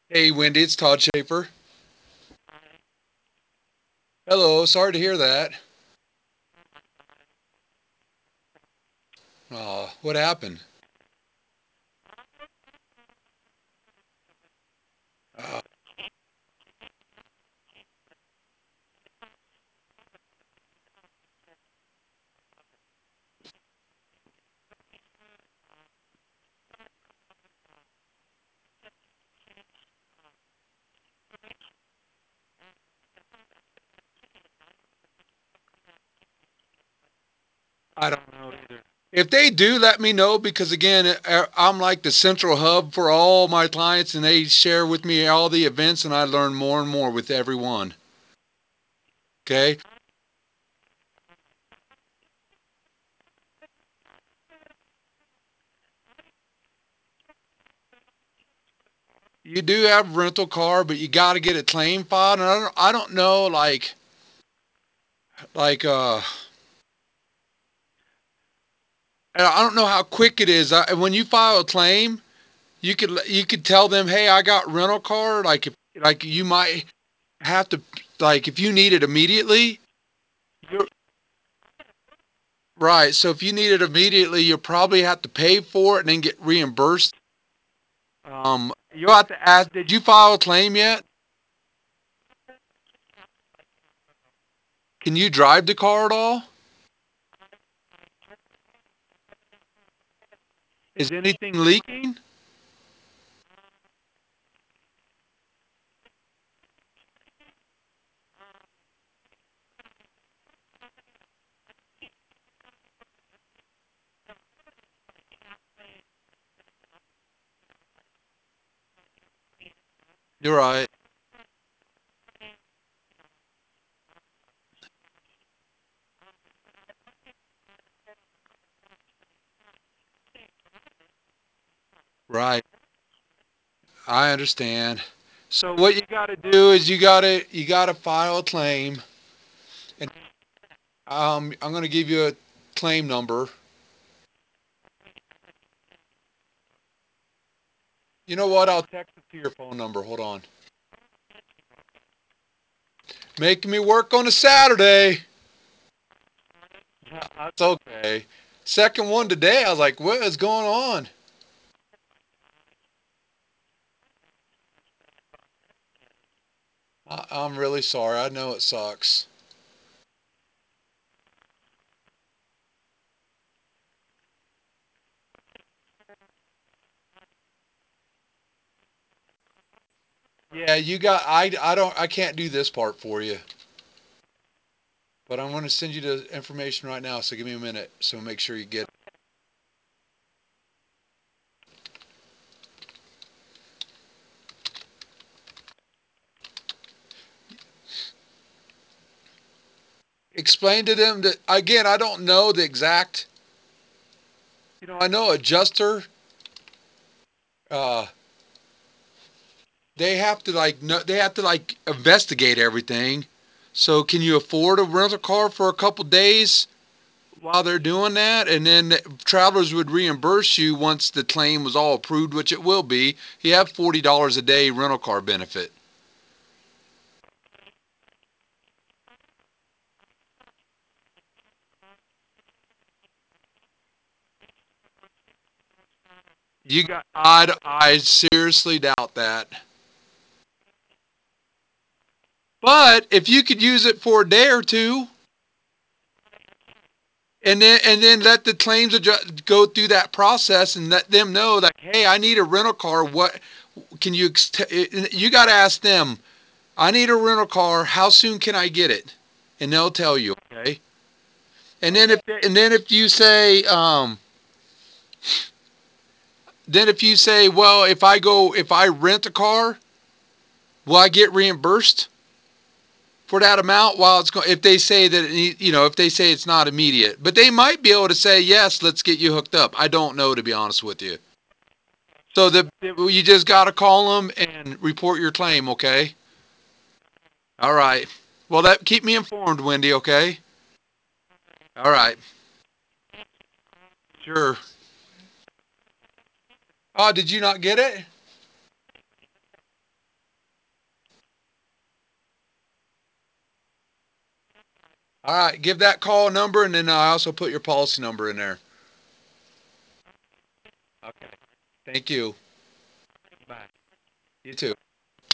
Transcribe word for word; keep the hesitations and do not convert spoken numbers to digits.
Hey, Wendy, it's Todd Schaefer. Hello, sorry to hear that. Oh, what happened? Uh, I don't know either. If they do, let me know because again, uh, I'm like the central hub for all my clients, and they share with me all the events, and I learn more and more with every one. Okay, you do have a rental car, but you got to get a claim filed, and I don't, I don't know, like, like, uh, I don't know how quick it is. I, when you file a claim, you could you could tell them, hey, I got rental car. Like if like you might have to like if you need it immediately. You're, right. So if you need it immediately, you'll probably have to pay for it and then get reimbursed. Um, you'll have to ask. Did you file a claim yet? Can you drive the car at all? Is anything leaking? You're right. Right. I understand. So what you got to do is you got to you got to file a claim, and um, I'm going to give you a claim number. You know what? I'll text it to your phone number. Hold on. Making me work on a Saturday. That's okay. Second one today, I was like, what is going on? I, I'm really sorry. I know it sucks. Yeah, you got. I. I don't. I can't do this part for you, but I'm going to send you the information right now. So give me a minute. So make sure you get. Explain to them that again. I don't know the exact. You know, I know adjuster. Uh, they have to like. No, they have to like investigate everything. So can you afford a rental car for a couple days while they're doing that, and then Travelers would reimburse you once the claim was all approved, which it will be. You have forty dollars a day rental car benefit. You got, I, I seriously doubt that. But if you could use it for a day or two, and then and then let the claims adju- go through that process and let them know that hey, I need a rental car. What can you? You got to ask them. I need a rental car. How soon can I get it? And they'll tell you. Okay. And then if and then if you say um, then if you say, well, if I go if I rent a car, will I get reimbursed for that amount? While it's go- if they say that it, you know if they say it's not immediate, but they might be able to say yes, let's get you hooked up. I don't know, to be honest with you. So the you just got to call them and report your claim. Okay. All right. Well, that keep me informed, Wendy. Okay. All right. Sure. Oh, did you not get it? All right, give that call number, and then I also put your policy number in there. Okay. Thank you. Bye. You too.